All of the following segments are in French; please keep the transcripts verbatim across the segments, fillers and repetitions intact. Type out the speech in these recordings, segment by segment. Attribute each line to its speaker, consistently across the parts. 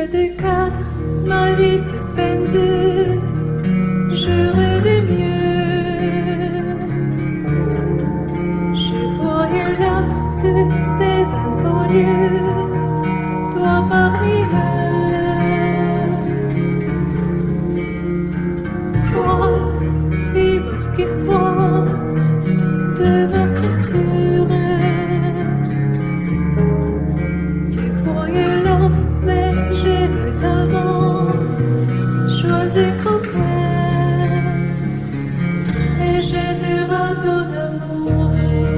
Speaker 1: L'excès du cadre, ma vie suspendue, je rêvais mieux. Je voyais l'autre de ces inconnus, toi parmi eux. Toi, fibre qui soigne de meurtrissure. Tu voyais l'homme, mais j'ai évidemment choisi coquin. Et j'ai du radeau d'amour.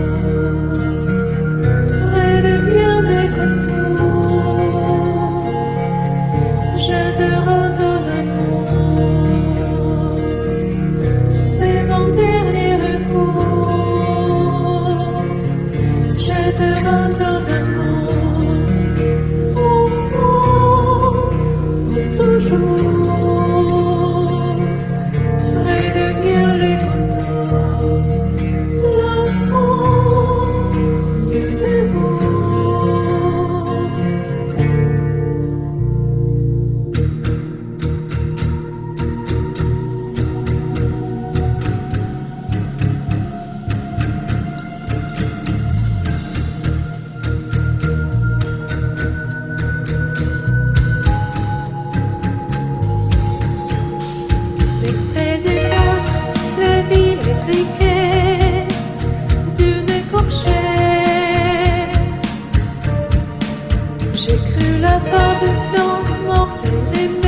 Speaker 1: Redeviens mes contours. Je te redonne l'amour. C'est mon dernier recours. Je te redonne l'amour. Pour moi, pour toujours. Redeviens les contours. L'enfant du démon. L'excès du cœur, la vie électriquée d'une écorchée. J'ai cru la fable non mortelle aimée.